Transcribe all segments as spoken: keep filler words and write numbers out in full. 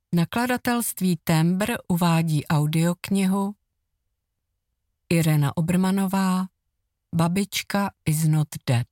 Nakladatelství Tembr uvádí audioknihu Irena Obermanová Babička is not dead.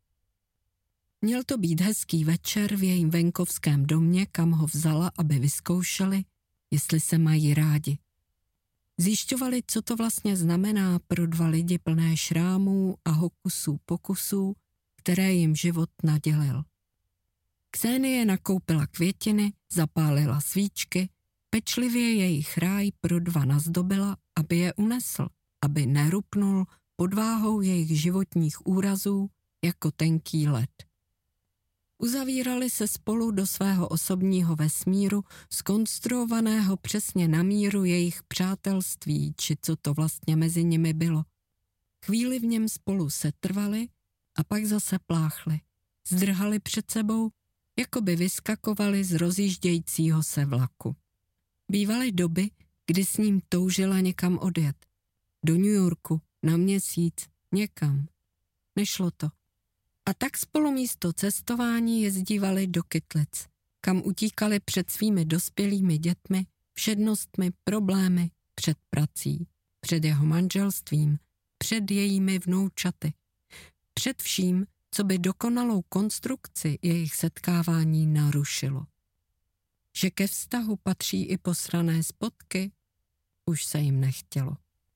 Měl to být hezký večer v jejím venkovském domě, kam ho vzala, aby vyzkoušeli, jestli se mají rádi. Zjišťovali, co to vlastně znamená pro dva lidi plné šrámů a hokusů pokusů, které jim život nadělil. Ksenie nakoupila květiny, zapálila svíčky, pečlivě jejich ráj pro dva nazdobila, aby je unesl, aby nerupnul pod váhou jejich životních úrazů jako tenký led. Uzavírali se spolu do svého osobního vesmíru, zkonstruovaného přesně na míru jejich přátelství, či co to vlastně mezi nimi bylo. Chvíli v něm spolu setrvali a pak zase pláchli. Zdrhali před sebou, jako by vyskakovali z rozjíždějícího se vlaku. Bývaly doby, kdy s ním toužila někam odjet. Do New Yorku, na měsíc, někam. Nešlo to. A tak spolu místo cestování jezdívali do Kytlic, kam utíkali před svými dospělými dětmi, všednostmi, problémy, před prací, před jeho manželstvím, před jejími vnoučaty, před vším, co by dokonalou konstrukci jejich setkávání narušilo. Že ke vztahu patří i posrané spotky, už se jim nechtělo.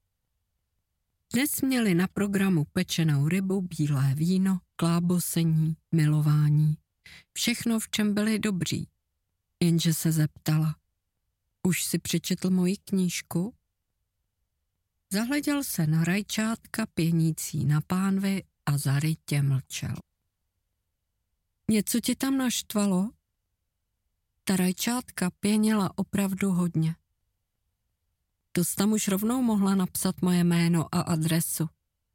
Dnes měli na programu pečenou rybu, bílé víno, klábosení, milování. Všechno, v čem byli dobří. Jenže se zeptala, už si přečetl moji knížku? Zahleděl se na rajčátka pěnící na pánvi a zarytě mlčel. Něco tě tam naštvalo? Ta rajčátka pěnila opravdu hodně. To jsi tam už rovnou mohla napsat moje jméno a adresu.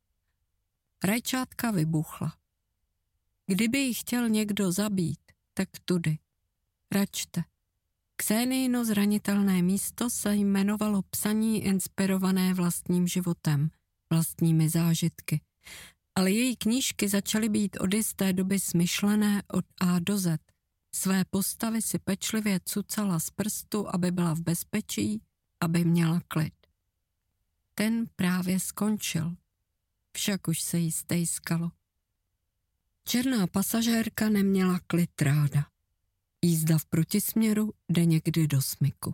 Rajčátka vybuchla. Kdyby ji chtěl někdo zabít, tak tudy. Račte. Kseniino zranitelné místo se jmenovalo psaní inspirované vlastním životem, vlastními zážitky. Ale její knížky začaly být od jisté doby smyšlené od A do Z. Své postavy si pečlivě cucala z prstu, aby byla v bezpečí, aby měla klid. Ten právě skončil, však už se jí stejskalo. Černá pasažérka neměla klid ráda. Jízda v protisměru jde někdy do smyku.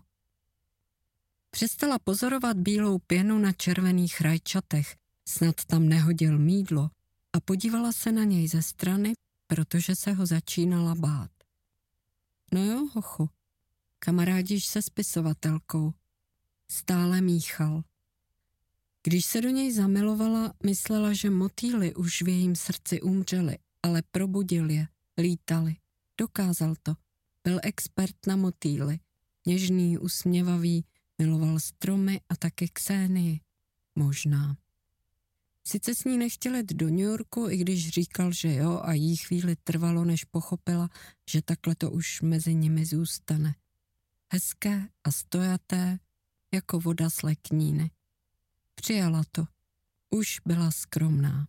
Přestala pozorovat bílou pěnu na červených rajčatech, snad tam nehodil mýdlo, a podívala se na něj ze strany, protože se ho začínala bát. No jo, hochu, kamarádíš se spisovatelkou. Stále míchal. Když se do něj zamilovala, myslela, že motýly už v jejím srdci umřely, ale probudil je, lítali. Dokázal to. Byl expert na motýly. Něžný, usměvavý, miloval stromy a taky Ksenii. Možná. Sice s ní nechtěl jít do New Yorku, i když říkal, že jo, a jí chvíli trvalo, než pochopila, že takhle to už mezi nimi zůstane. Hezké a stojaté, jako voda z lekníny. Přijala to. Už byla skromná.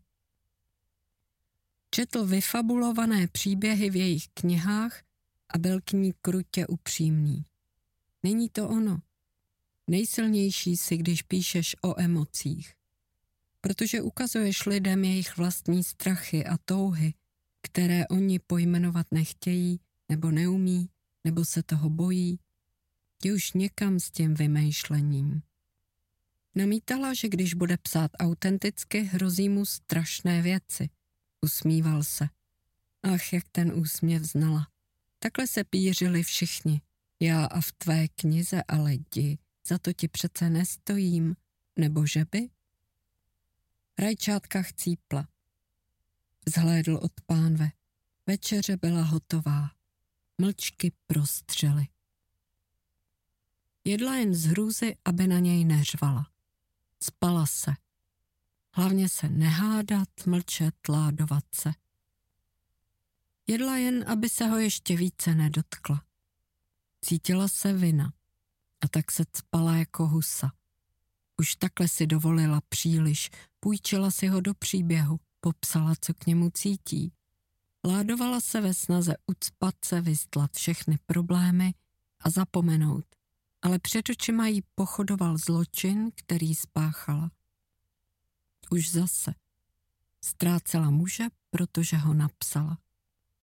Četl vyfabulované příběhy v jejich knihách a byl k ní krutě upřímný. Není to ono. Nejsilnější si, když píšeš o emocích. Protože ukazuješ lidem jejich vlastní strachy a touhy, které oni pojmenovat nechtějí, nebo neumí, nebo se toho bojí. Je už někam s tím vymýšlením. Namítala, že když bude psát autenticky, hrozí mu strašné věci. Usmíval se. Ach, jak ten úsměv znala. Takhle se pířili všichni. Já a v tvé knize, ale jdi, za to ti přece nestojím. Nebo že by? Rajčátka chcípla. Zhlédl od pánve. Večeře byla hotová. Mlčky prostřely. Jedla jen z hrůzy, aby na něj neřvala. Spala se. Hlavně se nehádat, mlčet, ládovat se. Jedla jen, aby se ho ještě více nedotkla. Cítila se vina a tak se cpala jako husa. Už takhle si dovolila příliš, půjčila si ho do příběhu, popsala, co k němu cítí. Ládovala se ve snaze ucpat se, vystlat všechny problémy a zapomenout, ale před očima jí pochodoval zločin, který spáchala. Už zase. Ztrácela muže, protože ho napsala.